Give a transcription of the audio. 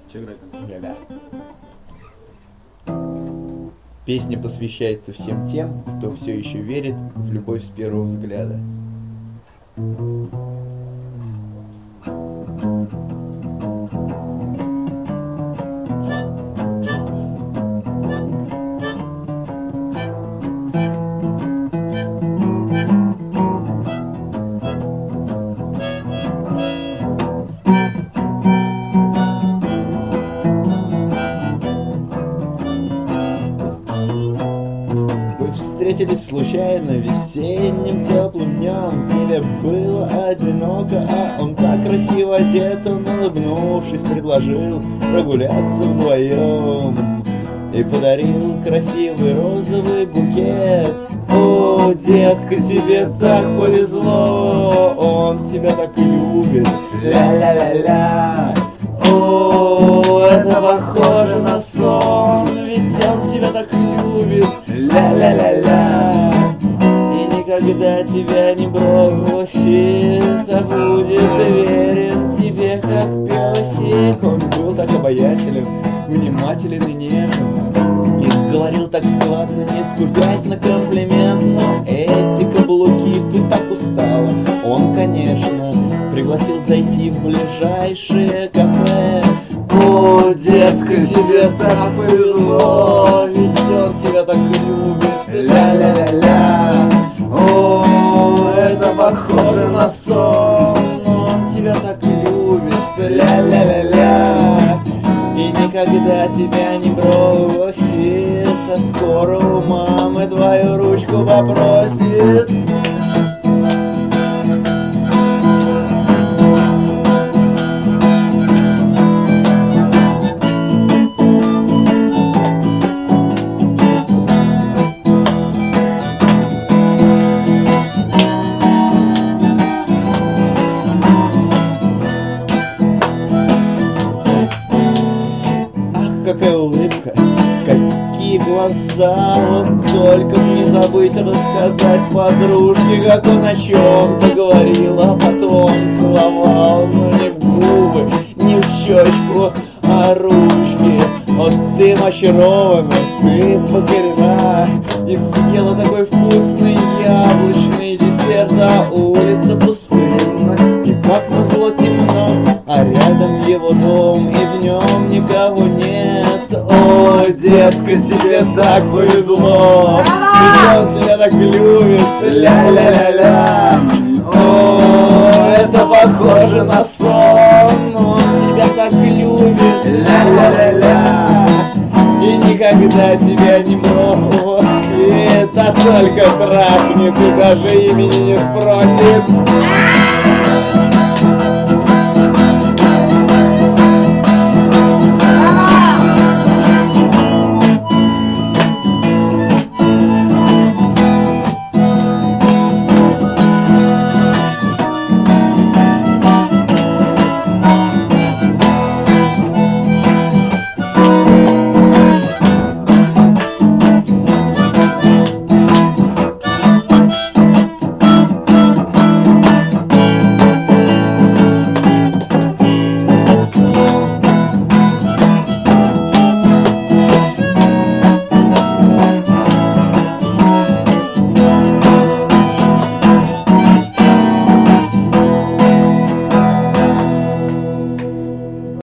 Че играть там? Ля-ля. Песня посвящается всем тем, кто все еще верит в любовь с первого взгляда. Встретились случайно весенним теплым днем. Тебе было одиноко, а он так красиво одет. Он, улыбнувшись, предложил прогуляться вдвоем и подарил красивый розовый букет. О, детка, тебе так повезло, он тебя так любит. Ля-ля-ля-ля. О, это похоже на сон, ведь он тебя так любит. Ля-ля-ля-ля. И никогда тебя не бросит, а будет верен тебе, как песик. Он был так обаятелен, внимателен и нежен, и говорил так складно, не скупясь на комплимент. Но эти каблуки, ты так устала. Он, конечно, пригласил зайти в ближайшее кафе. О, детка, тебе так повезло, ведь он тебя так любит. Ля-ля-ля-ля. О, это похоже на сон, он тебя так любит. Ля-ля-ля-ля. И никогда тебя не бросит, а скоро у мамы твою ручку попросит. Какая улыбка, какие глаза. Вот только б не забыть рассказать подружке, как он о чем-то говорил, а потом целовал. Но не в губы, не в щечку, а ручки. Вот ты очарована, ты покорена, и съела такой вкусный яблочный десерт. А улица пустынна, и как назло темно, а рядом его дом, и в нем никого нет. О, детка, тебе так повезло, ведь он тебя так любит. Ля-ля-ля-ля. О, это похоже на сон, он тебя так любит. Ля-ля-ля-ля. И никогда тебя не бросит, а только трахнет и даже имени не спросит.